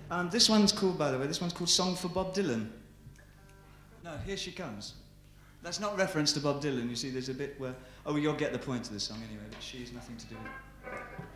This one's called, by the way, Song for Bob Dylan. No, here she comes. That's not reference to Bob Dylan. You see, there's a bit where... Oh, well, you'll get the point of the song anyway, but she has nothing to do with it.